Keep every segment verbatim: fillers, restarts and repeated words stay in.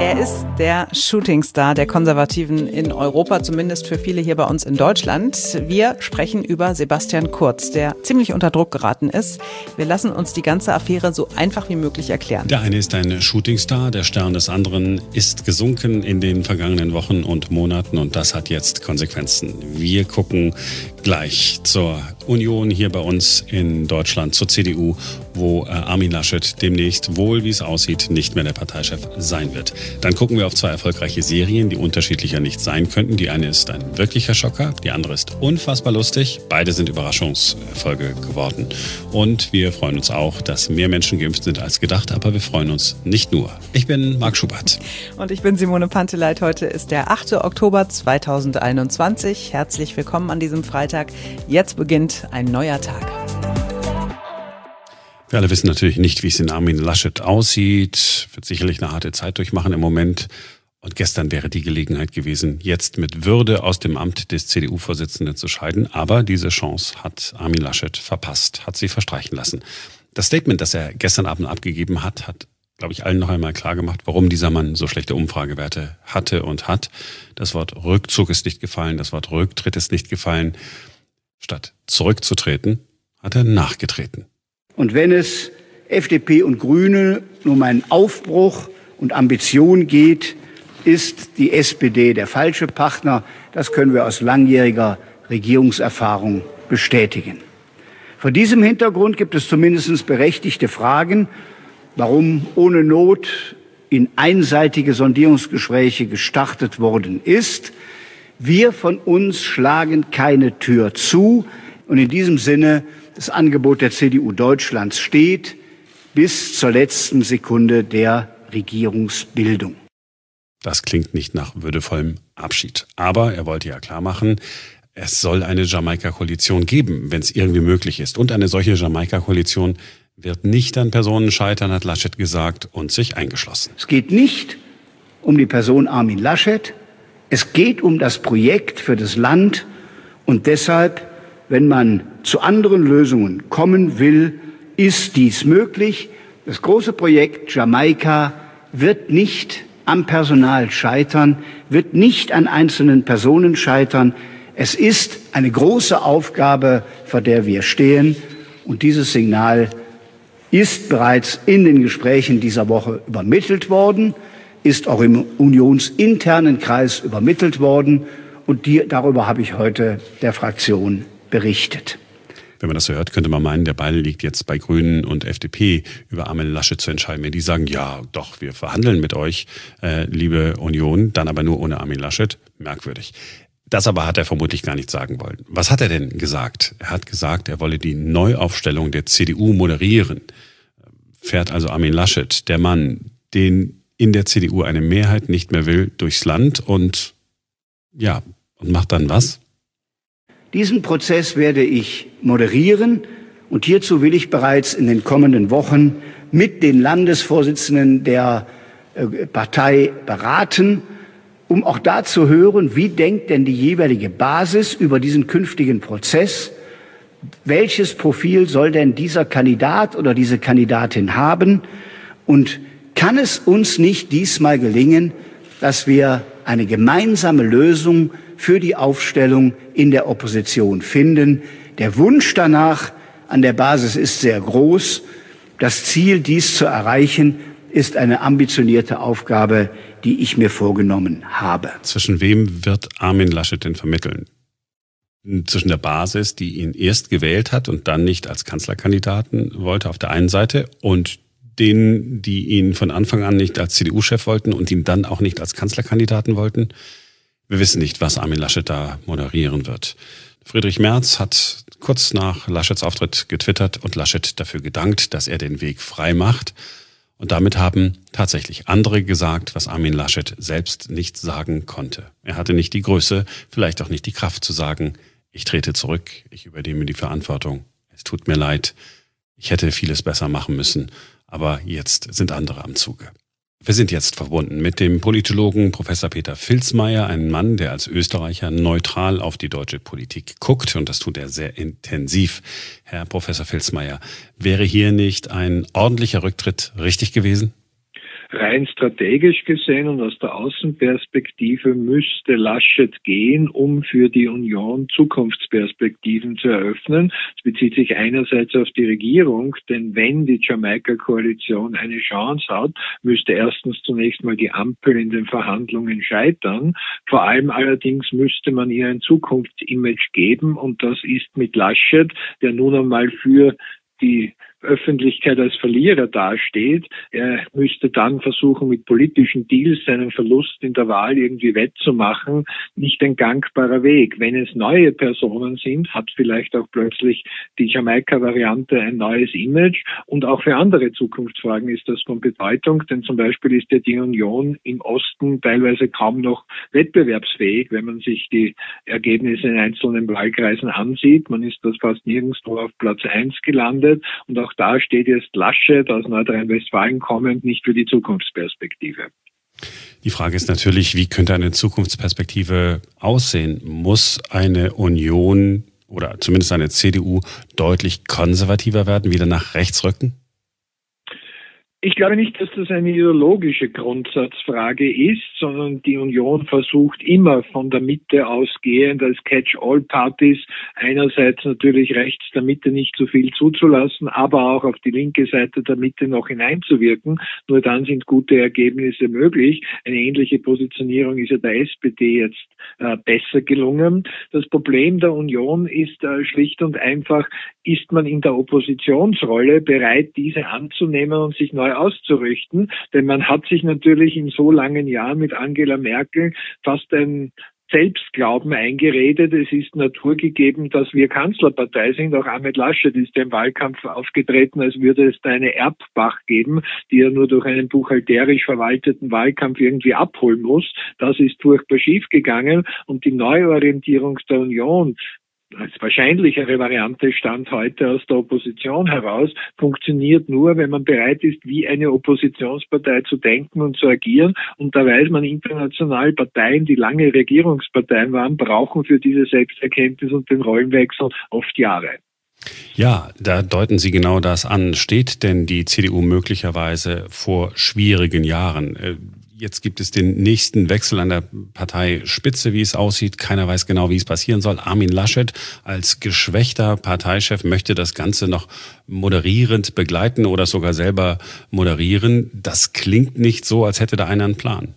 Er ist der Shootingstar der Konservativen in Europa, zumindest für viele hier bei uns in Deutschland. Wir sprechen über Sebastian Kurz, der ziemlich unter Druck geraten ist. Wir lassen uns die ganze Affäre so einfach wie möglich erklären. Der eine ist ein Shootingstar, der Stern des anderen ist gesunken in den vergangenen Wochen und Monaten und das hat jetzt Konsequenzen. Wir gucken gleich zur Union hier bei uns in Deutschland, zur C D U, wo Armin Laschet demnächst wohl, wie es aussieht, nicht mehr der Parteichef sein wird. Dann gucken wir auf zwei erfolgreiche Serien, die unterschiedlicher nicht sein könnten. Die eine ist ein wirklicher Schocker, die andere ist unfassbar lustig. Beide sind Überraschungsfolge geworden. Und wir freuen uns auch, dass mehr Menschen geimpft sind als gedacht, aber wir freuen uns nicht nur. Ich bin Marc Schubert. Und ich bin Simone Panteleit. Heute ist der achte Oktober zweitausendeinundzwanzig. Herzlich willkommen an diesem Freitag. Jetzt beginnt ein neuer Tag. Wir alle wissen natürlich nicht, wie es in Armin Laschet aussieht. Wird sicherlich eine harte Zeit durchmachen im Moment. Und gestern wäre die Gelegenheit gewesen, jetzt mit Würde aus dem Amt des C D U-Vorsitzenden zu scheiden. Aber diese Chance hat Armin Laschet verpasst, hat sie verstreichen lassen. Das Statement, das er gestern Abend abgegeben hat, hat, glaube ich, allen noch einmal klar gemacht, warum dieser Mann so schlechte Umfragewerte hatte und hat. Das Wort Rückzug ist nicht gefallen, das Wort Rücktritt ist nicht gefallen. Statt zurückzutreten, hat er nachgetreten. Und wenn es F D P und Grüne um einen Aufbruch und Ambition geht, ist die S P D der falsche Partner. Das können wir aus langjähriger Regierungserfahrung bestätigen. Vor diesem Hintergrund gibt es zumindest berechtigte Fragen, warum ohne Not in einseitige Sondierungsgespräche gestartet worden ist. Wir von uns schlagen keine Tür zu. Und in diesem Sinne, das Angebot der C D U Deutschlands steht bis zur letzten Sekunde der Regierungsbildung. Das klingt nicht nach würdevollem Abschied. Aber er wollte ja klar machen, es soll eine Jamaika-Koalition geben, wenn es irgendwie möglich ist. Und eine solche Jamaika-Koalition wird nicht an Personen scheitern, hat Laschet gesagt und sich eingeschlossen. Es geht nicht um die Person Armin Laschet. Es geht um das Projekt für das Land. Und deshalb, wenn man zu anderen Lösungen kommen will, ist dies möglich. Das große Projekt Jamaika wird nicht am Personal scheitern, wird nicht an einzelnen Personen scheitern. Es ist eine große Aufgabe, vor der wir stehen. Und dieses Signal ist bereits in den Gesprächen dieser Woche übermittelt worden, ist auch im unionsinternen Kreis übermittelt worden. Und die, darüber habe ich heute der Fraktion berichtet. Wenn man das so hört, könnte man meinen, der Ball liegt jetzt bei Grünen und F D P, über Armin Laschet zu entscheiden. Wenn die sagen, ja, doch, wir verhandeln mit euch, äh, liebe Union, dann aber nur ohne Armin Laschet, merkwürdig. Das aber hat er vermutlich gar nicht sagen wollen. Was hat er denn gesagt? Er hat gesagt, er wolle die Neuaufstellung der C D U moderieren. Fährt also Armin Laschet, der Mann, den in der C D U eine Mehrheit nicht mehr will, durchs Land und ja, und macht dann was? Diesen Prozess werde ich moderieren und hierzu will ich bereits in den kommenden Wochen mit den Landesvorsitzenden der Partei beraten, um auch da zu hören, wie denkt denn die jeweilige Basis über diesen künftigen Prozess? Welches Profil soll denn dieser Kandidat oder diese Kandidatin haben? Und kann es uns nicht diesmal gelingen, dass wir eine gemeinsame Lösung für die Aufstellung in der Opposition finden? Der Wunsch danach an der Basis ist sehr groß. Das Ziel, dies zu erreichen, ist eine ambitionierte Aufgabe, die ich mir vorgenommen habe. Zwischen wem wird Armin Laschet denn vermitteln? Zwischen der Basis, die ihn erst gewählt hat und dann nicht als Kanzlerkandidaten wollte auf der einen Seite und denen, die ihn von Anfang an nicht als C D U-Chef wollten und ihn dann auch nicht als Kanzlerkandidaten wollten. Wir wissen nicht, was Armin Laschet da moderieren wird. Friedrich Merz hat kurz nach Laschets Auftritt getwittert und Laschet dafür gedankt, dass er den Weg frei macht. Und damit haben tatsächlich andere gesagt, was Armin Laschet selbst nicht sagen konnte. Er hatte nicht die Größe, vielleicht auch nicht die Kraft zu sagen, ich trete zurück, ich übernehme die Verantwortung, es tut mir leid, ich hätte vieles besser machen müssen, aber jetzt sind andere am Zuge. Wir sind jetzt verbunden mit dem Politologen Professor Peter Filzmaier, ein Mann, der als Österreicher neutral auf die deutsche Politik guckt. Und das tut er sehr intensiv. Herr Professor Filzmaier, wäre hier nicht ein ordentlicher Rücktritt richtig gewesen? rein strategisch gesehen und aus der Außenperspektive müsste Laschet gehen, um für die Union Zukunftsperspektiven zu eröffnen. Es bezieht sich einerseits auf die Regierung, denn wenn die Jamaika-Koalition eine Chance hat, müsste erstens zunächst mal die Ampel in den Verhandlungen scheitern. Vor allem allerdings müsste man ihr ein Zukunftsimage geben und das ist mit Laschet, der nun einmal für die Öffentlichkeit als Verlierer dasteht. Er müsste dann versuchen, mit politischen Deals seinen Verlust in der Wahl irgendwie wettzumachen. Nicht ein gangbarer Weg. Wenn es neue Personen sind, hat vielleicht auch plötzlich die Jamaika-Variante ein neues Image. Und auch für andere Zukunftsfragen ist das von Bedeutung, denn zum Beispiel ist ja die Union im Osten teilweise kaum noch wettbewerbsfähig, wenn man sich die Ergebnisse in einzelnen Wahlkreisen ansieht. Man ist das fast nirgendwo auf Platz eins gelandet und auch da steht jetzt Laschet aus Nordrhein-Westfalen kommend nicht für die Zukunftsperspektive. Die Frage ist natürlich, wie könnte eine Zukunftsperspektive aussehen? Muss eine Union oder zumindest eine C D U deutlich konservativer werden, wieder nach rechts rücken? Ich glaube nicht, dass das eine ideologische Grundsatzfrage ist, sondern die Union versucht immer von der Mitte ausgehend als Catch-all-Partys einerseits natürlich rechts der Mitte nicht so viel zuzulassen, aber auch auf die linke Seite der Mitte noch hineinzuwirken. Nur dann sind gute Ergebnisse möglich. Eine ähnliche Positionierung ist ja der S P D jetzt äh, besser gelungen. Das Problem der Union ist äh, schlicht und einfach, ist man in der Oppositionsrolle bereit, diese anzunehmen und sich neu auszurichten, denn man hat sich natürlich in so langen Jahren mit Angela Merkel fast ein Selbstglauben eingeredet. Es ist naturgegeben, dass wir Kanzlerpartei sind. Auch Ahmed Laschet ist im Wahlkampf aufgetreten, als würde es da eine Erbbach geben, die er nur durch einen buchhalterisch verwalteten Wahlkampf irgendwie abholen muss. Das ist furchtbar schiefgegangen und die Neuorientierung der Union als wahrscheinlichere Variante stand heute aus der Opposition heraus, funktioniert nur, wenn man bereit ist, wie eine Oppositionspartei zu denken und zu agieren. Und da weiß man international, Parteien, die lange Regierungsparteien waren, brauchen für diese Selbsterkenntnis und den Rollenwechsel oft Jahre. Ja, da deuten Sie genau das an. Steht denn die C D U möglicherweise vor schwierigen Jahren? Jetzt gibt es den nächsten Wechsel an der Parteispitze, wie es aussieht. Keiner weiß genau, wie es passieren soll. Armin Laschet als geschwächter Parteichef möchte das Ganze noch moderierend begleiten oder sogar selber moderieren. Das klingt nicht so, als hätte da einer einen Plan.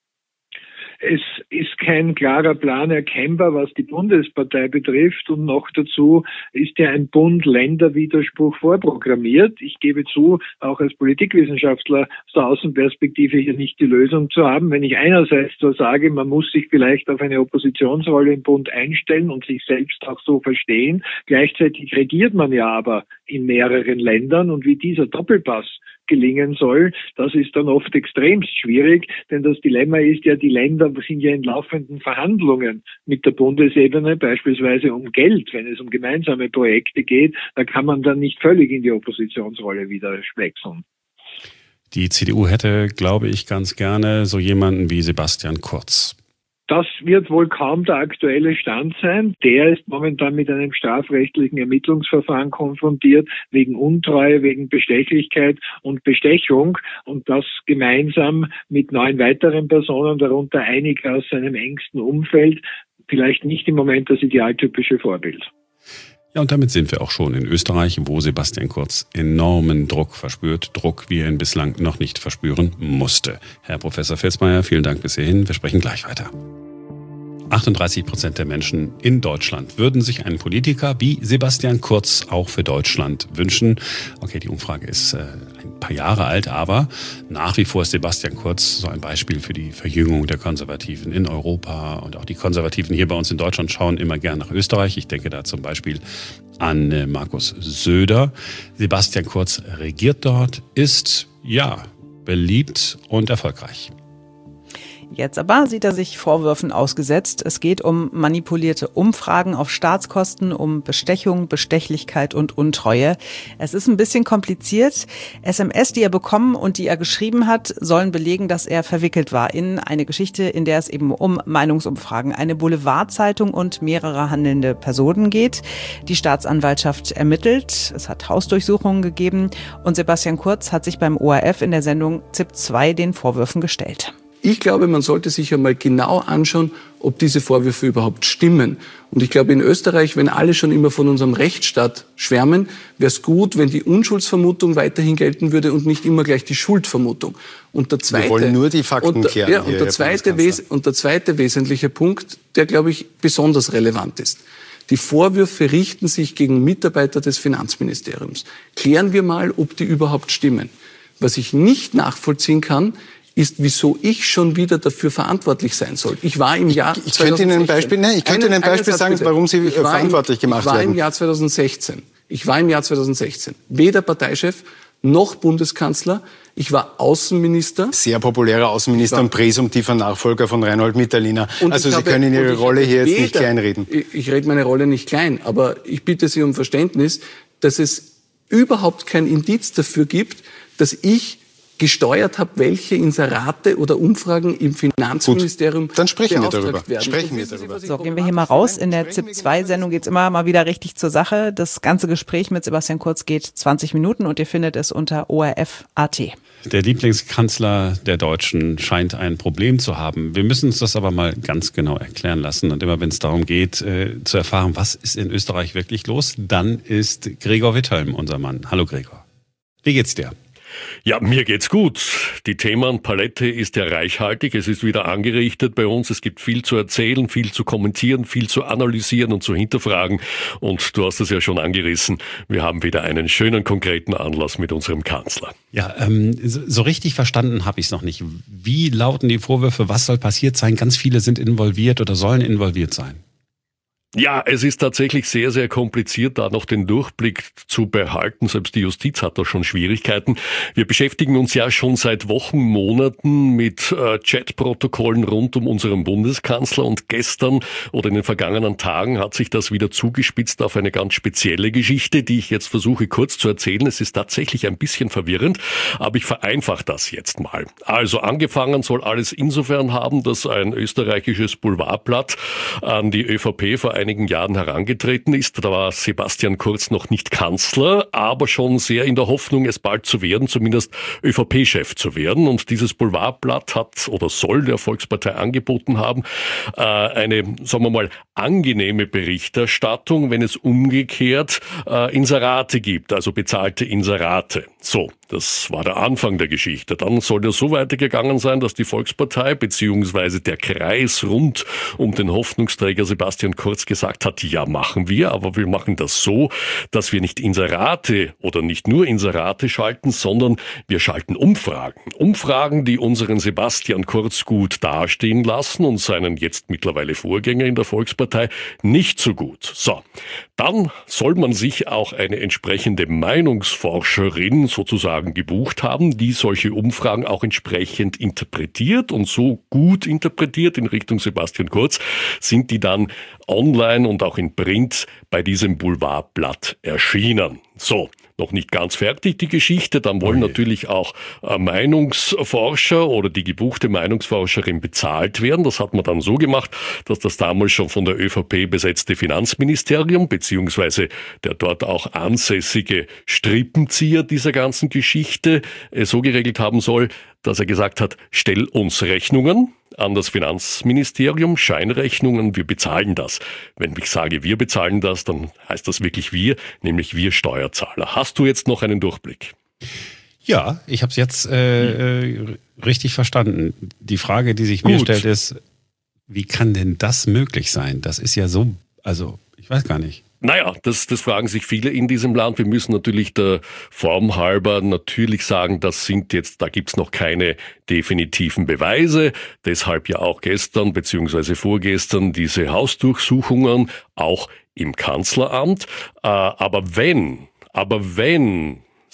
Es ist kein klarer Plan erkennbar, was die Bundespartei betrifft. Und noch dazu ist ja ein Bund-Länder-Widerspruch vorprogrammiert. Ich gebe zu, auch als Politikwissenschaftler aus der Außenperspektive hier nicht die Lösung zu haben. Wenn ich einerseits so sage, man muss sich vielleicht auf eine Oppositionsrolle im Bund einstellen und sich selbst auch so verstehen. Gleichzeitig regiert man ja aber in mehreren Ländern. Und wie dieser Doppelpass gelingen soll, das ist dann oft extremst schwierig, denn das Dilemma ist ja, die Länder sind ja in laufenden Verhandlungen mit der Bundesebene, beispielsweise um Geld, wenn es um gemeinsame Projekte geht, da kann man dann nicht völlig in die Oppositionsrolle wieder wechseln. Die C D U hätte, glaube ich, ganz gerne so jemanden wie Sebastian Kurz. Das wird wohl kaum der aktuelle Stand sein. Der ist momentan mit einem strafrechtlichen Ermittlungsverfahren konfrontiert, wegen Untreue, wegen Bestechlichkeit und Bestechung. Und das gemeinsam mit neun weiteren Personen, darunter einige aus seinem engsten Umfeld. Vielleicht nicht im Moment das idealtypische Vorbild. Ja, und damit sind wir auch schon in Österreich, wo Sebastian Kurz enormen Druck verspürt. Druck, wie er ihn bislang noch nicht verspüren musste. Herr Professor Filzmeier, vielen Dank bis hierhin. Wir sprechen gleich weiter. achtunddreißig Prozent der Menschen in Deutschland würden sich einen Politiker wie Sebastian Kurz auch für Deutschland wünschen. Okay, die Umfrage ist äh, ein paar Jahre alt, aber nach wie vor ist Sebastian Kurz so ein Beispiel für die Verjüngung der Konservativen in Europa. Und auch die Konservativen hier bei uns in Deutschland schauen immer gern nach Österreich. Ich denke da zum Beispiel an äh, Markus Söder. Sebastian Kurz regiert dort, ist, ja, beliebt und erfolgreich. Jetzt aber sieht er sich Vorwürfen ausgesetzt. Es geht um manipulierte Umfragen auf Staatskosten, um Bestechung, Bestechlichkeit und Untreue. Es ist ein bisschen kompliziert. S M S, die er bekommen und die er geschrieben hat, sollen belegen, dass er verwickelt war in eine Geschichte, in der es eben um Meinungsumfragen, eine Boulevardzeitung und mehrere handelnde Personen geht. Die Staatsanwaltschaft ermittelt. Es hat Hausdurchsuchungen gegeben und Sebastian Kurz hat sich beim O R F in der Sendung Z I P zwei den Vorwürfen gestellt. Ich glaube, man sollte sich einmal genau anschauen, ob diese Vorwürfe überhaupt stimmen. Und ich glaube, in Österreich, wenn alle schon immer von unserem Rechtsstaat schwärmen, wäre es gut, wenn die Unschuldsvermutung weiterhin gelten würde und nicht immer gleich die Schuldvermutung. Und der zweite, Wir wollen nur die Fakten und, klären. Ja, und, hier, der zweite Wes- und der zweite wesentliche Punkt, der, glaube ich, besonders relevant ist. Die Vorwürfe richten sich gegen Mitarbeiter des Finanzministeriums. Klären wir mal, ob die überhaupt stimmen. Was ich nicht nachvollziehen kann, ist, wieso ich schon wieder dafür verantwortlich sein soll. Ich war im Jahr Ich, ich könnte Ihnen ein Beispiel, ne, ich könnte Ihnen ein Beispiel sagen, bitte. warum Sie verantwortlich im, gemacht werden. Ich war werden. im Jahr zweitausendsechzehn. Ich war im Jahr zweitausendsechzehn weder Parteichef noch Bundeskanzler. Ich war Außenminister. Sehr populärer Außenminister und präsumtiver Nachfolger von Reinhold Mitterlehner. Und also Sie habe, können Ihre Rolle hier jetzt weder, nicht kleinreden. Ich, ich rede meine Rolle nicht klein, aber ich bitte Sie um Verständnis, dass es überhaupt kein Indiz dafür gibt, dass ich gesteuert habe, welche Inserate oder Umfragen im Finanzministerium Gut, dann sprechen wir darüber. Werden. Sprechen wir darüber. So, gehen wir hier mal raus. In der Z I P zwei Sendung geht's immer mal wieder richtig zur Sache. Das ganze Gespräch mit Sebastian Kurz geht zwanzig Minuten und ihr findet es unter O R F Punkt A T. Der Lieblingskanzler der Deutschen scheint ein Problem zu haben. Wir müssen uns das aber mal ganz genau erklären lassen. Und immer wenn es darum geht, äh, zu erfahren, was ist in Österreich wirklich los, dann ist Gregor Witthelm unser Mann. Hallo Gregor. Wie geht's dir? Ja, mir geht's gut. Die Themenpalette ist ja reichhaltig. Es ist wieder angerichtet bei uns. Es gibt viel zu erzählen, viel zu kommentieren, viel zu analysieren und zu hinterfragen. Und du hast es ja schon angerissen. Wir haben wieder einen schönen, konkreten Anlass mit unserem Kanzler. Ja, ähm, so, so richtig verstanden habe ich es noch nicht. Wie lauten die Vorwürfe? Was soll passiert sein? Ganz viele sind involviert oder sollen involviert sein. Ja, es ist tatsächlich sehr, sehr kompliziert, da noch den Durchblick zu behalten. Selbst die Justiz hat da schon Schwierigkeiten. Wir beschäftigen uns ja schon seit Wochen, Monaten mit äh, Chatprotokollen rund um unseren Bundeskanzler. Und gestern oder in den vergangenen Tagen hat sich das wieder zugespitzt auf eine ganz spezielle Geschichte, die ich jetzt versuche kurz zu erzählen. Es ist tatsächlich ein bisschen verwirrend, aber ich vereinfache das jetzt mal. Also angefangen soll alles insofern haben, dass ein österreichisches Boulevardblatt an die ÖVP vor einigen Jahren herangetreten ist. Da war Sebastian Kurz noch nicht Kanzler, aber schon sehr in der Hoffnung, es bald zu werden, zumindest ÖVP-Chef zu werden. Und dieses Boulevardblatt hat oder soll der Volkspartei angeboten haben, äh, eine, sagen wir mal, angenehme Berichterstattung, wenn es umgekehrt äh, Inserate gibt, also bezahlte Inserate. So, das war der Anfang der Geschichte. Dann soll es so weitergegangen sein, dass die Volkspartei bzw. der Kreis rund um den Hoffnungsträger Sebastian Kurz gesagt hat, ja, machen wir, aber wir machen das so, dass wir nicht Inserate oder nicht nur Inserate schalten, sondern wir schalten Umfragen. Umfragen, die unseren Sebastian Kurz gut dastehen lassen und seinen jetzt mittlerweile Vorgänger in der Volkspartei nicht so gut. So, dann soll man sich auch eine entsprechende Meinungsforscherin sozusagen gebucht haben, die solche Umfragen auch entsprechend interpretiert und so gut interpretiert in Richtung Sebastian Kurz, sind die dann online und auch in Print bei diesem Boulevardblatt erschienen. So, noch nicht ganz fertig die Geschichte, dann wollen okay. natürlich auch äh, Meinungsforscher oder die gebuchte Meinungsforscherin bezahlt werden. Das hat man dann so gemacht, dass das damals schon von der ÖVP besetzte Finanzministerium beziehungsweise der dort auch ansässige Strippenzieher dieser ganzen Geschichte äh, so geregelt haben soll, dass er gesagt hat, stell uns Rechnungen an das Finanzministerium, Scheinrechnungen, wir bezahlen das. Wenn ich sage, wir bezahlen das, dann heißt das wirklich wir, nämlich wir Steuerzahler. Hast du jetzt noch einen Durchblick? Ja, ich habe es jetzt äh, hm. richtig verstanden. Die Frage, die sich Gut. mir stellt, ist, wie kann denn das möglich sein? Das ist ja so, also ich weiß gar nicht. Naja, das, das fragen sich viele in diesem Land. Wir müssen natürlich der Form halber natürlich sagen, das sind jetzt, da gibt's noch keine definitiven Beweise. Deshalb ja auch gestern beziehungsweise vorgestern diese Hausdurchsuchungen, auch im Kanzleramt. Aber wenn, aber wenn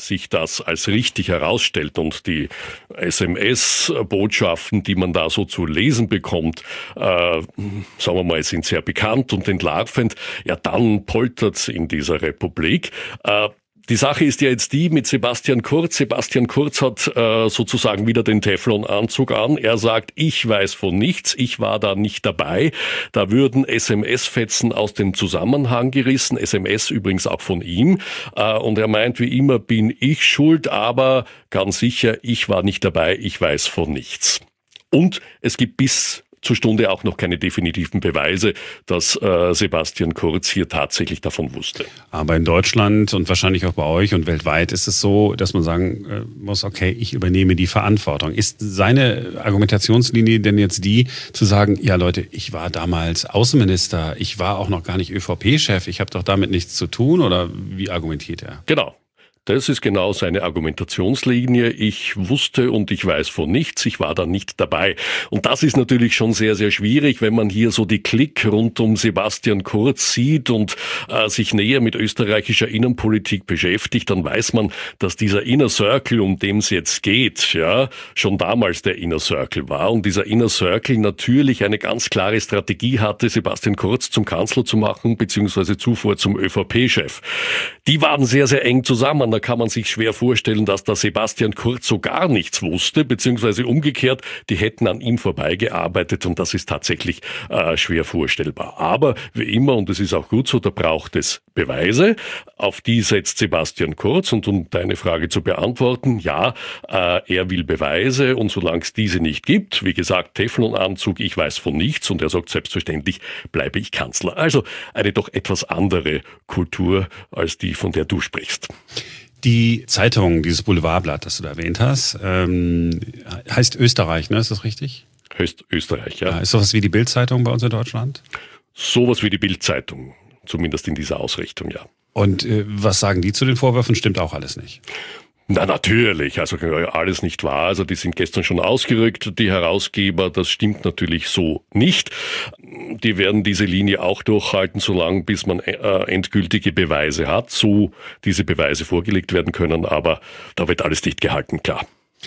sich das als richtig herausstellt und die S M S-Botschaften, die man da so zu lesen bekommt, äh, sagen wir mal, sind sehr bekannt und entlarvend, ja, dann poltert's in dieser Republik. Äh, Die Sache ist ja jetzt die mit Sebastian Kurz. Sebastian Kurz hat äh, sozusagen wieder den Teflon-Anzug an. Er sagt, ich weiß von nichts, ich war da nicht dabei. Da würden S M S-Fetzen aus dem Zusammenhang gerissen, S M S übrigens auch von ihm. Äh, und er meint, wie immer bin ich schuld, aber ganz sicher, ich war nicht dabei, ich weiß von nichts. Und es gibt bis zur Stunde auch noch keine definitiven Beweise, dass äh, Sebastian Kurz hier tatsächlich davon wusste. Aber in Deutschland und wahrscheinlich auch bei euch und weltweit ist es so, dass man sagen äh, muss, okay, ich übernehme die Verantwortung. Ist seine Argumentationslinie denn jetzt die, zu sagen, ja Leute, ich war damals Außenminister, ich war auch noch gar nicht ÖVP-Chef, ich habe doch damit nichts zu tun, oder wie argumentiert er? Genau. Das ist genau seine Argumentationslinie. Ich wusste und ich weiß von nichts, ich war da nicht dabei. Und das ist natürlich schon sehr, sehr schwierig, wenn man hier so die Clique rund um Sebastian Kurz sieht und äh, sich näher mit österreichischer Innenpolitik beschäftigt, dann weiß man, dass dieser Inner Circle, um den es jetzt geht, ja, schon damals der Inner Circle war. Und dieser Inner Circle natürlich eine ganz klare Strategie hatte, Sebastian Kurz zum Kanzler zu machen, beziehungsweise zuvor zum ÖVP-Chef. Die waren sehr, sehr eng zusammen. Da kann man sich schwer vorstellen, dass da Sebastian Kurz so gar nichts wusste, beziehungsweise umgekehrt, die hätten an ihm vorbeigearbeitet, und das ist tatsächlich äh, schwer vorstellbar. Aber wie immer, und es ist auch gut so, da braucht es Beweise. Auf die setzt Sebastian Kurz, und um deine Frage zu beantworten, ja, äh, er will Beweise, und solange es diese nicht gibt, wie gesagt, Teflonanzug, ich weiß von nichts, und er sagt selbstverständlich, bleibe ich Kanzler. Also eine doch etwas andere Kultur als die, von der du sprichst. Die Zeitung, dieses Boulevardblatt, das du da erwähnt hast, ähm, heißt Österreich, ne? Ist das richtig? Heißt Österreich, ja. ja. Ist sowas wie die Bild-Zeitung bei uns in Deutschland? Sowas wie die Bild-Zeitung, zumindest in dieser Ausrichtung, ja. Und äh, was sagen die zu den Vorwürfen? Stimmt auch alles nicht? Na natürlich, also alles nicht wahr. Also die sind gestern schon ausgerückt, die Herausgeber, das stimmt natürlich so nicht. Die werden diese Linie auch durchhalten, solange bis man äh, endgültige Beweise hat, so diese Beweise vorgelegt werden können, aber da wird alles dicht gehalten, klar.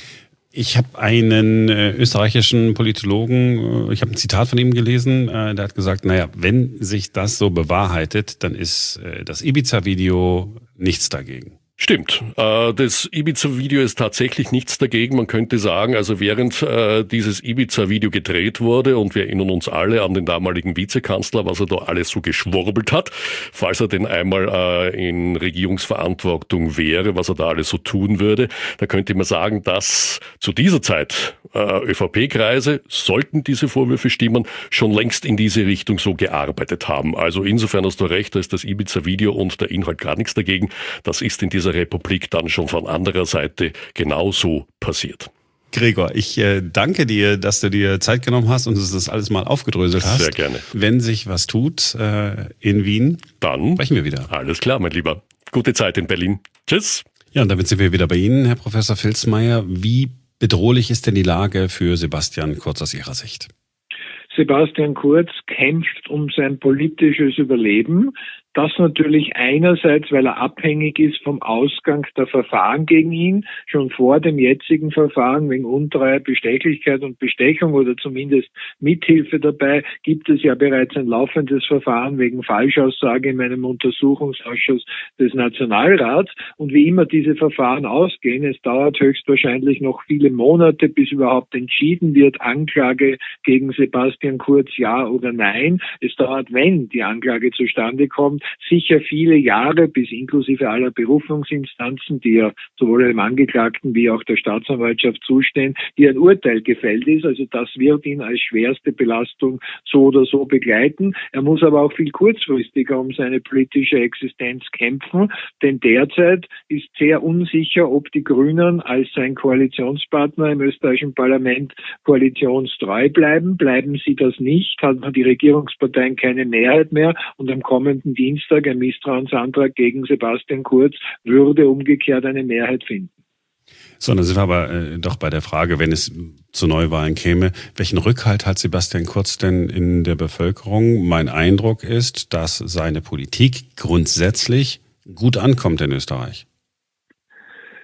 Ich habe einen äh, österreichischen Politologen, äh, ich habe ein Zitat von ihm gelesen, äh, der hat gesagt, naja, wenn sich das so bewahrheitet, dann ist äh, das Ibiza-Video nichts dagegen. Stimmt. Das Ibiza-Video ist tatsächlich nichts dagegen. Man könnte sagen, also während dieses Ibiza-Video gedreht wurde, und wir erinnern uns alle an den damaligen Vizekanzler, was er da alles so geschwurbelt hat, falls er denn einmal in Regierungsverantwortung wäre, was er da alles so tun würde, da könnte man sagen, dass zu dieser Zeit ÖVP-Kreise, sollten diese Vorwürfe stimmen, schon längst in diese Richtung so gearbeitet haben. Also insofern hast du recht, da ist das Ibiza-Video und der Inhalt gar nichts dagegen. Das ist in dieser Republik dann schon von anderer Seite genauso passiert. Gregor, ich äh, danke dir, dass du dir Zeit genommen hast und das alles mal aufgedröselt hast. Sehr gerne. Wenn sich was tut äh, in Wien, dann sprechen wir wieder. Alles klar, mein Lieber. Gute Zeit in Berlin. Tschüss. Ja, und damit sind wir wieder bei Ihnen, Herr Professor Filzmeier. Wie bedrohlich ist denn die Lage für Sebastian Kurz aus Ihrer Sicht? Sebastian Kurz kämpft um sein politisches Überleben. Das natürlich einerseits, weil er abhängig ist vom Ausgang der Verfahren gegen ihn, schon vor dem jetzigen Verfahren wegen Untreue, Bestechlichkeit und Bestechung oder zumindest Mithilfe dabei, gibt es ja bereits ein laufendes Verfahren wegen Falschaussage in einem Untersuchungsausschuss des Nationalrats. Und wie immer diese Verfahren ausgehen, es dauert höchstwahrscheinlich noch viele Monate, bis überhaupt entschieden wird, Anklage gegen Sebastian Kurz, ja oder nein. Es dauert, wenn die Anklage zustande kommt, sicher viele Jahre, bis inklusive aller Berufungsinstanzen, die ja sowohl dem Angeklagten wie auch der Staatsanwaltschaft zustehen, die ein Urteil gefällt ist. Also das wird ihn als schwerste Belastung so oder so begleiten. Er muss aber auch viel kurzfristiger um seine politische Existenz kämpfen, denn derzeit ist sehr unsicher, ob die Grünen als sein Koalitionspartner im österreichischen Parlament koalitionstreu bleiben. Bleiben sie das nicht, hat die Regierungsparteien keine Mehrheit mehr, und am kommenden Dienstag ein Misstrauensantrag gegen Sebastian Kurz würde umgekehrt eine Mehrheit finden. So, dann sind wir aber äh, doch bei der Frage, wenn es zu Neuwahlen käme, welchen Rückhalt hat Sebastian Kurz denn in der Bevölkerung? Mein Eindruck ist, dass seine Politik grundsätzlich gut ankommt in Österreich.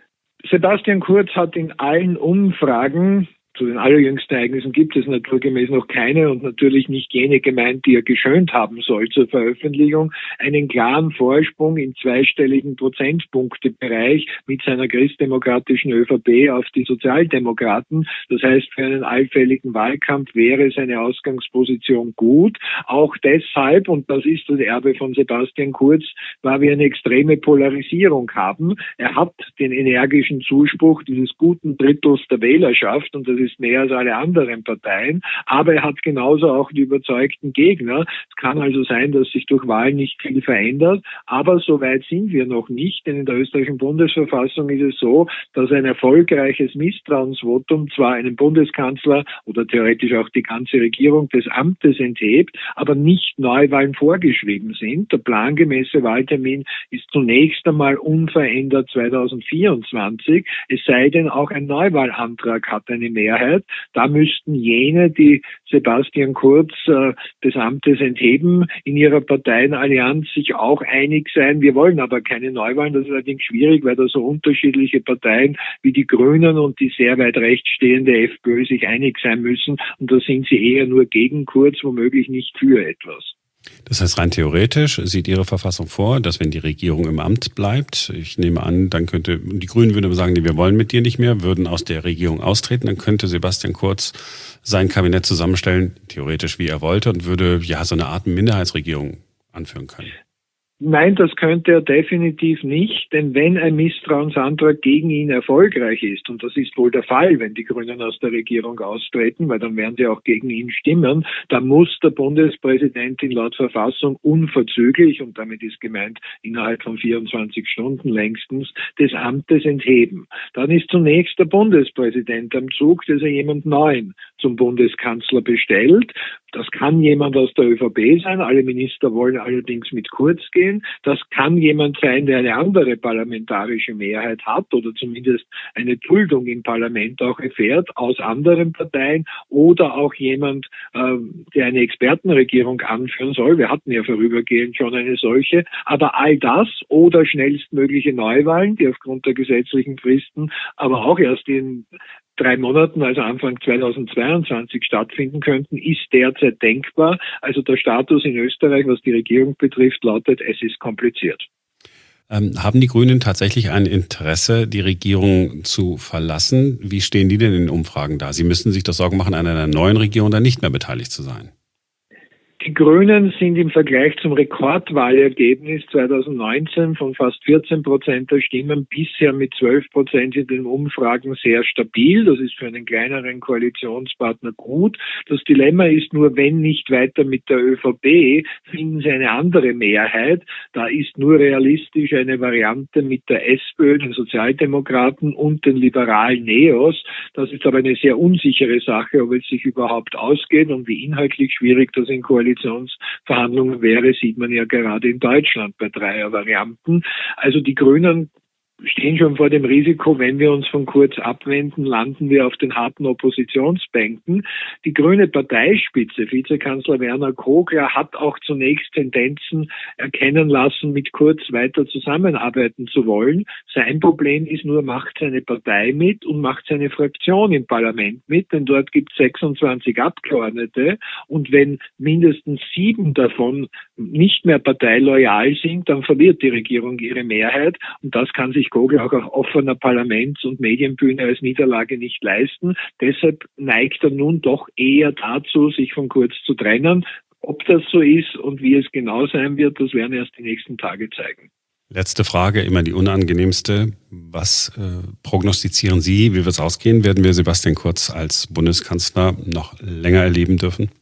Sebastian Kurz hat in allen Umfragen, zu den allerjüngsten Ereignissen gibt es naturgemäß noch keine und natürlich nicht jene gemeint, die er geschönt haben soll zur Veröffentlichung, einen klaren Vorsprung im zweistelligen Prozentpunktebereich mit seiner christdemokratischen ÖVP auf die Sozialdemokraten. Das heißt, für einen allfälligen Wahlkampf wäre seine Ausgangsposition gut. Auch deshalb, und das ist das Erbe von Sebastian Kurz, weil wir eine extreme Polarisierung haben. Er hat den energischen Zuspruch dieses guten Drittels der Wählerschaft und das ist mehr als alle anderen Parteien, aber er hat genauso auch die überzeugten Gegner. Es kann also sein, dass sich durch Wahlen nicht viel verändert, aber so weit sind wir noch nicht, denn in der österreichischen Bundesverfassung ist es so, dass ein erfolgreiches Misstrauensvotum zwar einen Bundeskanzler oder theoretisch auch die ganze Regierung des Amtes enthebt, aber nicht Neuwahlen vorgeschrieben sind. Der plangemäße Wahltermin ist zunächst einmal unverändert zweitausendvierundzwanzig, es sei denn auch ein Neuwahlantrag hat eine Mehrheit. Da müssten jene, die Sebastian Kurz äh, des Amtes entheben, in ihrer Parteienallianz sich auch einig sein. Wir wollen aber keine Neuwahlen. Das ist allerdings schwierig, weil da so unterschiedliche Parteien wie die Grünen und die sehr weit rechts stehende FPÖ sich einig sein müssen. Und da sind sie eher nur gegen Kurz, womöglich nicht für etwas. Das heißt, rein theoretisch sieht Ihre Verfassung vor, dass wenn die Regierung im Amt bleibt, ich nehme an, dann könnte, die Grünen würden sagen, nee, wir wollen mit dir nicht mehr, würden aus der Regierung austreten, dann könnte Sebastian Kurz sein Kabinett zusammenstellen, theoretisch wie er wollte, und würde ja so eine Art Minderheitsregierung anführen können. Nein, das könnte er definitiv nicht, denn wenn ein Misstrauensantrag gegen ihn erfolgreich ist, und das ist wohl der Fall, wenn die Grünen aus der Regierung austreten, weil dann werden sie auch gegen ihn stimmen, dann muss der Bundespräsident in laut Verfassung unverzüglich, und damit ist gemeint innerhalb von vierundzwanzig Stunden längstens, des Amtes entheben. Dann ist zunächst der Bundespräsident am Zug, dass er jemand Neuen zum Bundeskanzler bestellt. Das kann jemand aus der ÖVP sein. Alle Minister wollen allerdings mit Kurz gehen. Das kann jemand sein, der eine andere parlamentarische Mehrheit hat oder zumindest eine Duldung im Parlament auch erfährt aus anderen Parteien oder auch jemand, äh, der eine Expertenregierung anführen soll. Wir hatten ja vorübergehend schon eine solche. Aber all das oder schnellstmögliche Neuwahlen, die aufgrund der gesetzlichen Fristen aber auch erst in drei Monaten, also Anfang zweitausendzweiundzwanzig stattfinden könnten, ist derzeit denkbar. Also der Status in Österreich, was die Regierung betrifft, lautet, es ist kompliziert. Ähm, haben die Grünen tatsächlich ein Interesse, die Regierung zu verlassen? Wie stehen die denn in den Umfragen da? Sie müssen sich doch Sorgen machen, an einer neuen Regierung dann nicht mehr beteiligt zu sein. Die Grünen sind im Vergleich zum Rekordwahlergebnis zweitausendneunzehn von fast vierzehn Prozent der Stimmen bisher mit zwölf Prozent in den Umfragen sehr stabil. Das ist für einen kleineren Koalitionspartner gut. Das Dilemma ist nur, wenn nicht weiter mit der ÖVP, finden sie eine andere Mehrheit. Da ist nur realistisch eine Variante mit der SPÖ, den Sozialdemokraten und den liberalen Neos. Das ist aber eine sehr unsichere Sache, ob es sich überhaupt ausgeht und wie inhaltlich schwierig das in Koalition Koalitionsverhandlungen wäre, sieht man ja gerade in Deutschland bei Dreier-Varianten. Also die Grünen stehen schon vor dem Risiko, wenn wir uns von Kurz abwenden, landen wir auf den harten Oppositionsbänken. Die grüne Parteispitze, Vizekanzler Werner Kogler, hat auch zunächst Tendenzen erkennen lassen, mit Kurz weiter zusammenarbeiten zu wollen. Sein Problem ist nur, macht seine Partei mit und macht seine Fraktion im Parlament mit, denn dort gibt es sechsundzwanzig Abgeordnete und wenn mindestens sieben davon nicht mehr parteiloyal sind, dann verliert die Regierung ihre Mehrheit und das kann sich Kogler auch auf offener Parlaments- und Medienbühne als Niederlage nicht leisten. Deshalb neigt er nun doch eher dazu, sich von Kurz zu trennen. Ob das so ist und wie es genau sein wird, das werden erst die nächsten Tage zeigen. Letzte Frage, immer die unangenehmste. Was äh, prognostizieren Sie, wie wird es ausgehen? Werden wir Sebastian Kurz als Bundeskanzler noch länger erleben dürfen?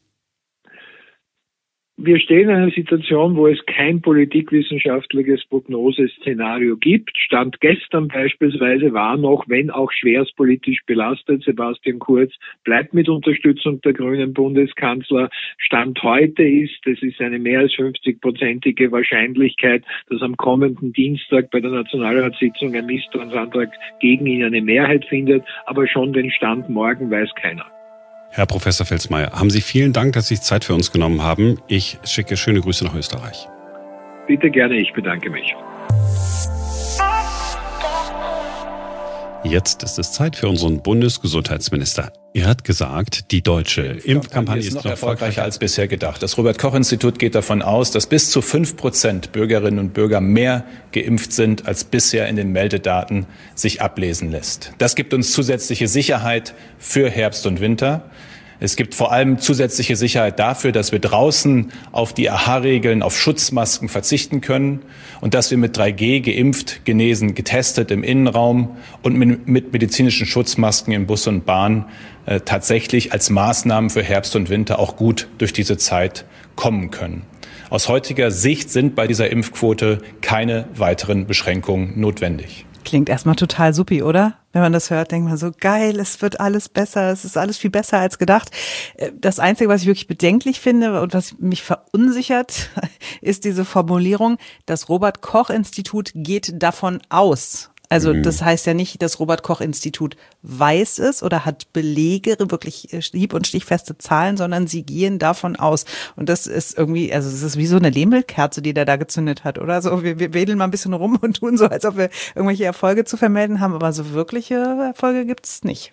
Wir stehen in einer Situation, wo es kein politikwissenschaftliches Prognoseszenario gibt. Stand gestern beispielsweise war noch, wenn auch schwerstpolitisch belastet, Sebastian Kurz bleibt mit Unterstützung der Grünen Bundeskanzler. Stand heute ist, es ist eine mehr als fünfzig-prozentige Wahrscheinlichkeit, dass am kommenden Dienstag bei der Nationalratssitzung ein Misstrauensantrag gegen ihn eine Mehrheit findet. Aber schon den Stand morgen weiß keiner. Herr Professor Felsmeier, haben Sie vielen Dank, dass Sie sich Zeit für uns genommen haben. Ich schicke schöne Grüße nach Österreich. Bitte gerne, ich bedanke mich. Jetzt ist es Zeit für unseren Bundesgesundheitsminister. Er hat gesagt, die deutsche Impfkampagne ist noch erfolgreicher als bisher gedacht. Das Robert-Koch-Institut geht davon aus, dass bis zu fünf Prozent Bürgerinnen und Bürger mehr geimpft sind, als bisher in den Meldedaten sich ablesen lässt. Das gibt uns zusätzliche Sicherheit für Herbst und Winter. Es gibt vor allem zusätzliche Sicherheit dafür, dass wir draußen auf die A H-Regeln, auf Schutzmasken verzichten können und dass wir mit drei G geimpft, genesen, getestet im Innenraum und mit, mit medizinischen Schutzmasken in Bus und Bahn äh, tatsächlich als Maßnahmen für Herbst und Winter auch gut durch diese Zeit kommen können. Aus heutiger Sicht sind bei dieser Impfquote keine weiteren Beschränkungen notwendig. Klingt erstmal total supi, oder? Wenn man das hört, denkt man so, geil, es wird alles besser, es ist alles viel besser als gedacht. Das Einzige, was ich wirklich bedenklich finde und was mich verunsichert, ist diese Formulierung, das Robert-Koch-Institut geht davon aus. Also das heißt ja nicht, das Robert-Koch-Institut weiß es oder hat Belege, wirklich hieb- und stichfeste Zahlen, sondern sie gehen davon aus. Und das ist irgendwie, also es ist wie so eine Lehmmelkerze, die der da gezündet hat, oder? So, wir, wir wedeln mal ein bisschen rum und tun so, als ob wir irgendwelche Erfolge zu vermelden haben, aber so wirkliche Erfolge gibt's nicht.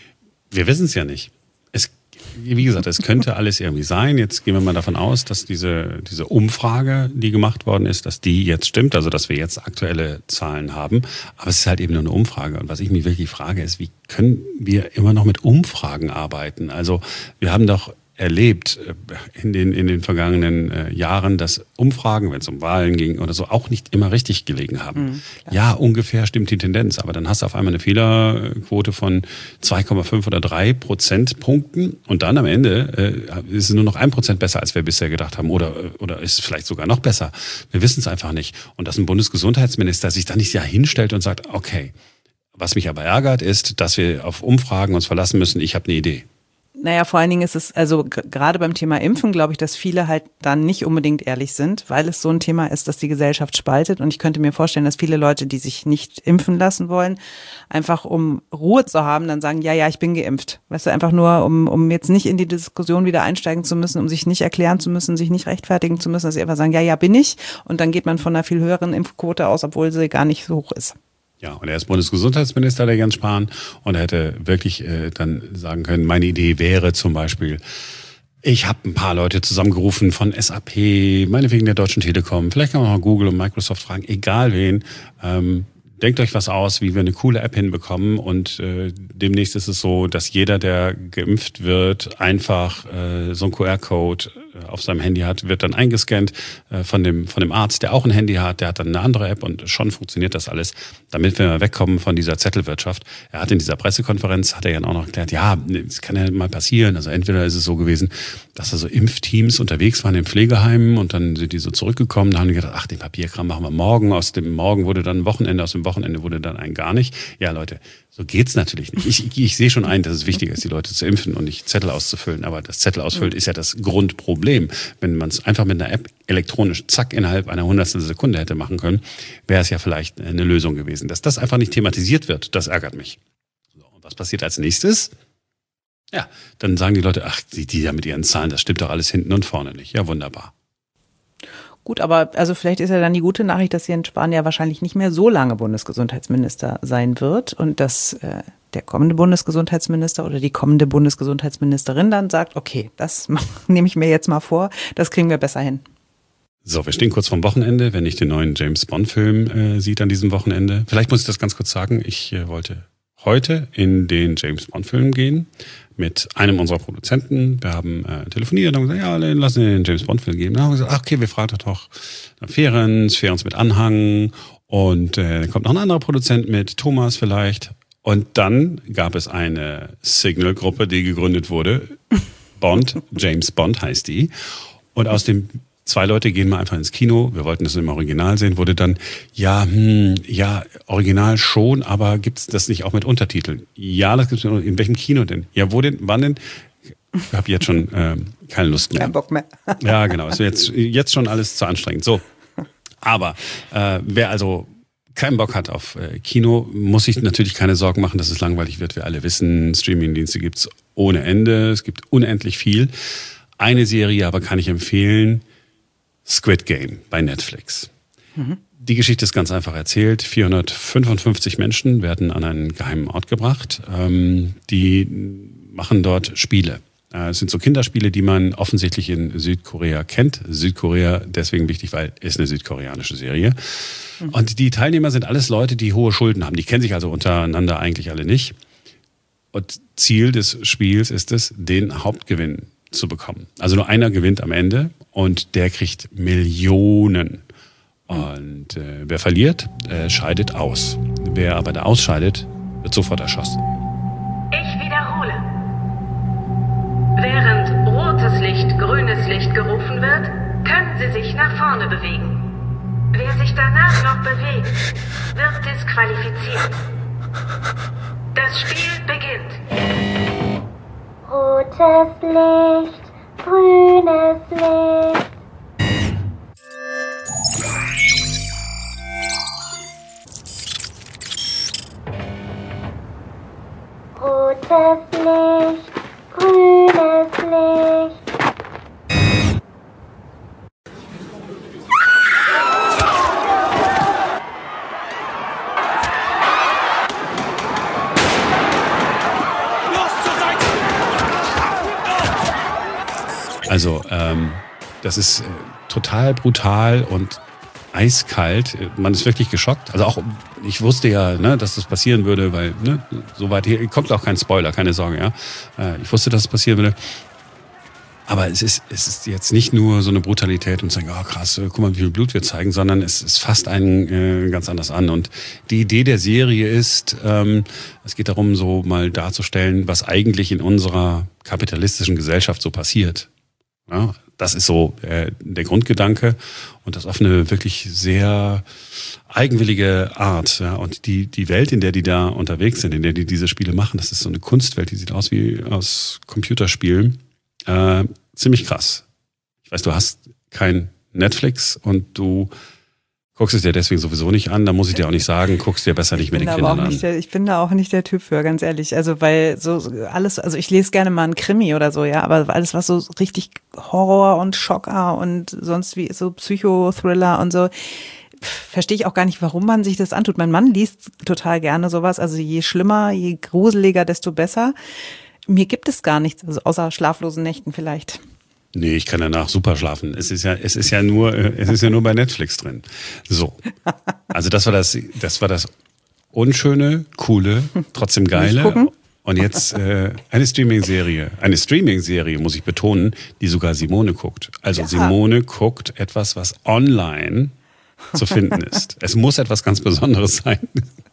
Wir wissen es ja nicht. Es Wie gesagt, es könnte alles irgendwie sein. Jetzt gehen wir mal davon aus, dass diese, diese Umfrage, die gemacht worden ist, dass die jetzt stimmt, also dass wir jetzt aktuelle Zahlen haben. Aber es ist halt eben nur eine Umfrage. Und was ich mich wirklich frage, ist, wie können wir immer noch mit Umfragen arbeiten? Also wir haben doch erlebt in den, in den vergangenen äh, Jahren, dass Umfragen, wenn es um Wahlen ging oder so, auch nicht immer richtig gelegen haben. Mhm, ja, ungefähr stimmt die Tendenz, aber dann hast du auf einmal eine Fehlerquote von zwei Komma fünf oder drei Prozentpunkten und dann am Ende äh, ist es nur noch ein Prozent besser, als wir bisher gedacht haben oder, oder ist es vielleicht sogar noch besser. Wir wissen es einfach nicht. Und dass ein Bundesgesundheitsminister sich da nicht ja hinstellt und sagt, okay, was mich aber ärgert, ist, dass wir auf Umfragen uns verlassen müssen, ich habe eine Idee. Naja, vor allen Dingen ist es, also g- gerade beim Thema Impfen, glaube ich, dass viele halt dann nicht unbedingt ehrlich sind, weil es so ein Thema ist, das die Gesellschaft spaltet. Und ich könnte mir vorstellen, dass viele Leute, die sich nicht impfen lassen wollen, einfach um Ruhe zu haben, dann sagen, ja, ja, ich bin geimpft. Weißt du, einfach nur, um, um jetzt nicht in die Diskussion wieder einsteigen zu müssen, um sich nicht erklären zu müssen, sich nicht rechtfertigen zu müssen, dass sie einfach sagen, ja, ja, bin ich. Und dann geht man von einer viel höheren Impfquote aus, obwohl sie gar nicht so hoch ist. Ja, und er ist Bundesgesundheitsminister, der Jens Spahn, und er hätte wirklich äh, dann sagen können, meine Idee wäre zum Beispiel, ich habe ein paar Leute zusammengerufen von S A P, meinetwegen der Deutschen Telekom, vielleicht kann man mal Google und Microsoft fragen, egal wen, ähm, denkt euch was aus, wie wir eine coole App hinbekommen und äh, demnächst ist es so, dass jeder, der geimpft wird, einfach äh, so einen Q R-Code äh, auf seinem Handy hat, wird dann eingescannt äh, von dem von dem Arzt, der auch ein Handy hat, der hat dann eine andere App und schon funktioniert das alles, damit wir wegkommen von dieser Zettelwirtschaft. Er hat in dieser Pressekonferenz, hat er ja auch noch erklärt, ja, es kann ja mal passieren, also entweder ist es so gewesen, dass da so Impfteams unterwegs waren in Pflegeheimen und dann sind die so zurückgekommen, da haben die gedacht, ach, den Papierkram machen wir morgen, aus dem Morgen wurde dann ein Wochenende, aus dem Wochenende wurde dann ein gar nicht. Ja, Leute, so geht's natürlich nicht. Ich, ich, ich sehe schon ein, dass es wichtiger ist, die Leute zu impfen und nicht Zettel auszufüllen. Aber das Zettel ausfüllen ist ja das Grundproblem. Wenn man es einfach mit einer App elektronisch, zack, innerhalb einer hundertstel Sekunde hätte machen können, wäre es ja vielleicht eine Lösung gewesen. Dass das einfach nicht thematisiert wird, das ärgert mich. So, und was passiert als nächstes? Ja, dann sagen die Leute, ach, die, die da mit ihren Zahlen, das stimmt doch alles hinten und vorne nicht. Ja, wunderbar. Gut, aber also vielleicht ist ja dann die gute Nachricht, dass Jens Spahn ja wahrscheinlich nicht mehr so lange Bundesgesundheitsminister sein wird und dass äh, der kommende Bundesgesundheitsminister oder die kommende Bundesgesundheitsministerin dann sagt, okay, das nehme ich mir jetzt mal vor, das kriegen wir besser hin. So, wir stehen kurz vorm Wochenende, wenn ich den neuen James-Bond-Film äh, sieht an diesem Wochenende. Vielleicht muss ich das ganz kurz sagen, ich äh, wollte heute in den James-Bond-Film gehen mit einem unserer Produzenten. Wir haben äh, telefoniert und gesagt, ja, lass uns den James-Bond-Film geben. Dann haben wir gesagt, ach, okay, wir fragen doch nach Ferenc, Ferenc mit Anhang und äh, kommt noch ein anderer Produzent mit, Thomas vielleicht. Und dann gab es eine Signal-Gruppe, die gegründet wurde. Bond, James Bond heißt die. Und aus dem Zwei Leute gehen mal einfach ins Kino, wir wollten das im Original sehen, wurde dann, ja, hm, ja, Original schon, aber gibt's das nicht auch mit Untertiteln? Ja, das gibt's in welchem Kino denn? Ja, wo denn, wann denn? Ich habe jetzt schon äh, keine Lust mehr. Kein Bock mehr. Ja, genau, ist jetzt, jetzt schon alles zu anstrengend. So, aber äh, wer also keinen Bock hat auf äh, Kino, muss sich natürlich keine Sorgen machen, dass es langweilig wird. Wir alle wissen, Streamingdienste gibt's ohne Ende, es gibt unendlich viel. Eine Serie aber kann ich empfehlen, Squid Game bei Netflix. Mhm. Die Geschichte ist ganz einfach erzählt. vierhundertfünfundfünfzig Menschen werden an einen geheimen Ort gebracht. Ähm, die machen dort Spiele. Es sind so Kinderspiele, die man offensichtlich in Südkorea kennt. Südkorea deswegen wichtig, weil es eine südkoreanische Serie. Mhm. Und die Teilnehmer sind alles Leute, die hohe Schulden haben. Die kennen sich also untereinander eigentlich alle nicht. Und Ziel des Spiels ist es, den Hauptgewinn zu bekommen. Also nur einer gewinnt am Ende und der kriegt Millionen. Und äh, wer verliert, äh, scheidet aus. Wer aber da ausscheidet, wird sofort erschossen. Ich wiederhole. Während rotes Licht, grünes Licht gerufen wird, können Sie sich nach vorne bewegen. Wer sich danach noch bewegt, wird disqualifiziert. Das Spiel beginnt. Rotes Licht, grünes Licht. Rotes Licht, grünes Licht. Also ähm, das ist äh, total brutal und eiskalt. Man ist wirklich geschockt. Also auch, ich wusste ja, ne, dass das passieren würde, weil ne, soweit hier kommt auch kein Spoiler, keine Sorge. Ja, äh, ich wusste, dass es passieren würde. Aber es ist, es ist jetzt nicht nur so eine Brutalität und sagen, oh krass, guck mal, wie viel Blut wir zeigen, sondern es, es fasst einen äh, ganz anders an. Und die Idee der Serie ist, ähm, es geht darum, so mal darzustellen, was eigentlich in unserer kapitalistischen Gesellschaft so passiert. Ja, das ist so äh, der Grundgedanke und das auf eine wirklich sehr eigenwillige Art. Ja. Und die die Welt, in der die da unterwegs sind, in der die diese Spiele machen, das ist so eine Kunstwelt, die sieht aus wie aus Computerspielen. Äh, ziemlich krass. Ich weiß, du hast kein Netflix und du guckst es dir deswegen sowieso nicht an, da muss ich dir auch nicht sagen, guckst dir besser nicht mit den Kindern an. Der, ich bin da auch nicht der Typ für, ganz ehrlich. Also weil so alles, also ich lese gerne mal einen Krimi oder so, ja, aber alles was so richtig Horror und Schocker und sonst wie so Psychothriller und so, verstehe ich auch gar nicht, warum man sich das antut. Mein Mann liest total gerne sowas, also je schlimmer, je gruseliger, desto besser. Mir gibt es gar nichts, also außer schlaflosen Nächten vielleicht. Nee, ich kann danach super schlafen. Es ist ja, es ist ja nur, es ist ja nur bei Netflix drin. So. Also das war das, das war das Unschöne, Coole, trotzdem Geile. Und jetzt äh, eine Streaming-Serie. Eine Streaming-Serie, muss ich betonen, die sogar Simone guckt. Also ja. Simone guckt etwas, was online zu finden ist. Es muss etwas ganz Besonderes sein.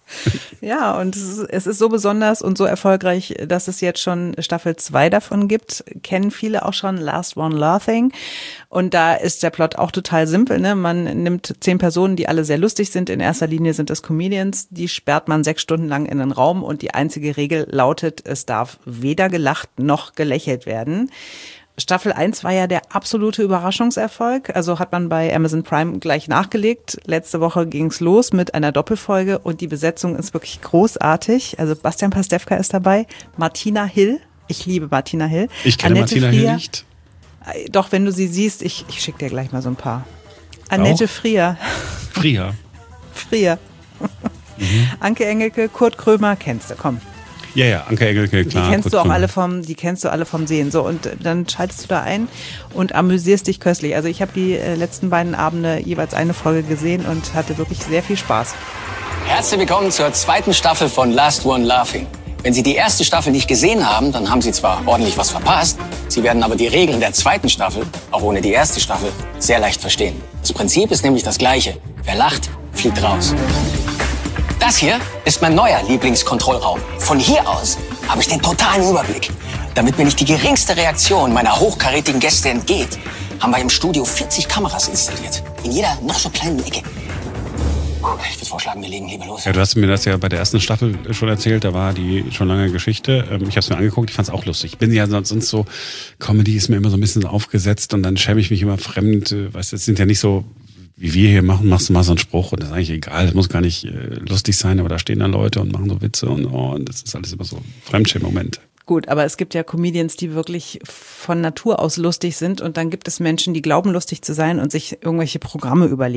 Ja, und es ist, es ist so besonders und so erfolgreich, dass es jetzt schon Staffel zwei davon gibt. Kennen viele auch schon, Last One Laughing. Und da ist der Plot auch total simpel, ne? Man nimmt zehn Personen, die alle sehr lustig sind. In erster Linie sind es Comedians. Die sperrt man sechs Stunden lang in einen Raum und die einzige Regel lautet, es darf weder gelacht noch gelächelt werden. Staffel eins war ja der absolute Überraschungserfolg, also hat man bei Amazon Prime gleich nachgelegt. Letzte Woche ging's los mit einer Doppelfolge und die Besetzung ist wirklich großartig. Also Bastian Pastewka ist dabei, Martina Hill, ich liebe Martina Hill. Ich kenne Annette Martina Frier. Hill nicht. Doch, wenn du sie siehst, ich, ich schicke dir gleich mal so ein paar. Annette Auch? Frier. Frier. Frier. Mhm. Anke Engelke, Kurt Krömer, kennst du, komm. Ja, ja, Anke Engelke, klar. Die kennst du auch alle vom, die kennst du alle vom Sehen. So, und dann schaltest du da ein und amüsierst dich köstlich. Also ich habe die äh, letzten beiden Abende jeweils eine Folge gesehen und hatte wirklich sehr viel Spaß. Herzlich willkommen zur zweiten Staffel von Last One Laughing. Wenn Sie die erste Staffel nicht gesehen haben, dann haben Sie zwar ordentlich was verpasst, Sie werden aber die Regeln der zweiten Staffel, auch ohne die erste Staffel, sehr leicht verstehen. Das Prinzip ist nämlich das gleiche. Wer lacht, fliegt raus. Das hier ist mein neuer Lieblingskontrollraum. Von hier aus habe ich den totalen Überblick. Damit mir nicht die geringste Reaktion meiner hochkarätigen Gäste entgeht, haben wir im Studio vierzig Kameras installiert. In jeder noch so kleinen Ecke. Ich würde vorschlagen, wir legen lieber los. Ja, du hast mir das ja bei der ersten Staffel schon erzählt, da war die schon lange Geschichte. Ich habe es mir angeguckt, ich fand es auch lustig. Ich bin ja sonst so, Comedy ist mir immer so ein bisschen aufgesetzt und dann schäme ich mich immer fremd. Weißt du, es sind ja nicht so, wie wir hier machen, machst du mal so einen Spruch und das ist eigentlich egal, das muss gar nicht äh, lustig sein, aber da stehen dann Leute und machen so Witze und, oh, und das ist alles immer so Fremdschämen-Momente. Gut, aber es gibt ja Comedians, die wirklich von Natur aus lustig sind und dann gibt es Menschen, die glauben, lustig zu sein und sich irgendwelche Programme überlegen.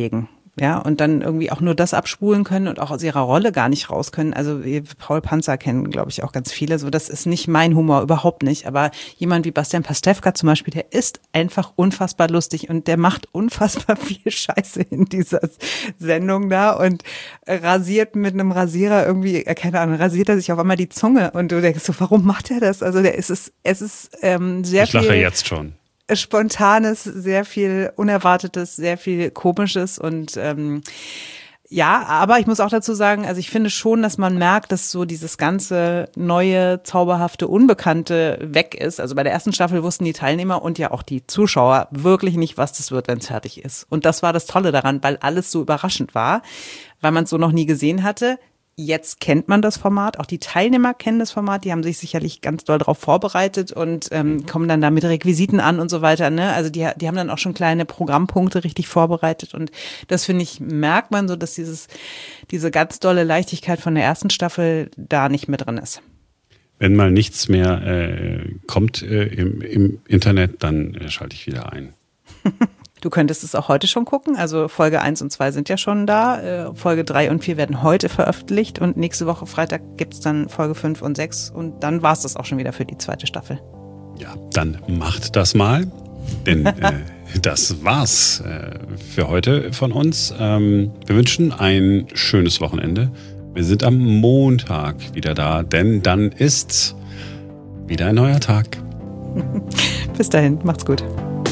Ja, und dann irgendwie auch nur das abspulen können und auch aus ihrer Rolle gar nicht raus können. Also Paul Panzer kennen, glaube ich, auch ganz viele. So, das ist nicht mein Humor, überhaupt nicht. Aber jemand wie Bastian Pastewka zum Beispiel, der ist einfach unfassbar lustig und der macht unfassbar viel Scheiße in dieser Sendung da und rasiert mit einem Rasierer irgendwie, keine Ahnung, rasiert er sich auf einmal die Zunge und du denkst so, warum macht er das? Also der ist es, es ist ähm, sehr viel. Ich lache jetzt schon. Spontanes, sehr viel Unerwartetes, sehr viel Komisches und ähm, ja, aber ich muss auch dazu sagen, also ich finde schon, dass man merkt, dass so dieses ganze neue, zauberhafte, Unbekannte weg ist. Also bei der ersten Staffel wussten die Teilnehmer und ja auch die Zuschauer wirklich nicht, was das wird, wenn es fertig ist. Und das war das Tolle daran, weil alles so überraschend war, weil man es so noch nie gesehen hatte. Jetzt kennt man das Format, auch die Teilnehmer kennen das Format, die haben sich sicherlich ganz doll darauf vorbereitet und ähm, kommen dann da mit Requisiten an und so weiter. Ne? Also die, die haben dann auch schon kleine Programmpunkte richtig vorbereitet und das, finde ich, merkt man so, dass dieses diese ganz dolle Leichtigkeit von der ersten Staffel da nicht mehr drin ist. Wenn mal nichts mehr äh, kommt äh, im, im Internet, dann äh, schalte ich wieder ein. Du könntest es auch heute schon gucken, also Folge eins und zwei sind ja schon da, Folge drei und vier werden heute veröffentlicht und nächste Woche Freitag gibt's dann Folge fünf und sechs und dann war's das auch schon wieder für die zweite Staffel. Ja, dann macht das mal, denn äh, das war's äh, für heute von uns. Ähm, wir wünschen ein schönes Wochenende. Wir sind am Montag wieder da, denn dann ist wieder ein neuer Tag. Bis dahin, macht's gut.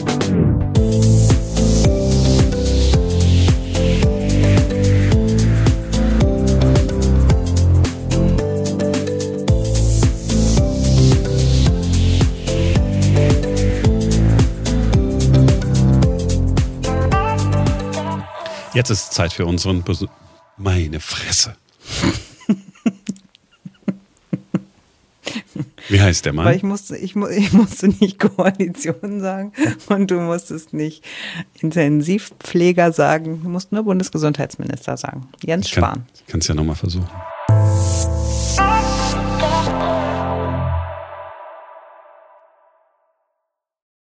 Jetzt ist es Zeit für unseren Besuch. Meine Fresse. Wie heißt der Mann? Weil ich musste, ich, mu- ich musste nicht Koalition sagen und du musstest nicht Intensivpfleger sagen. Du musst nur Bundesgesundheitsminister sagen. Jens Ich kann, Spahn. Ich kann es ja nochmal versuchen.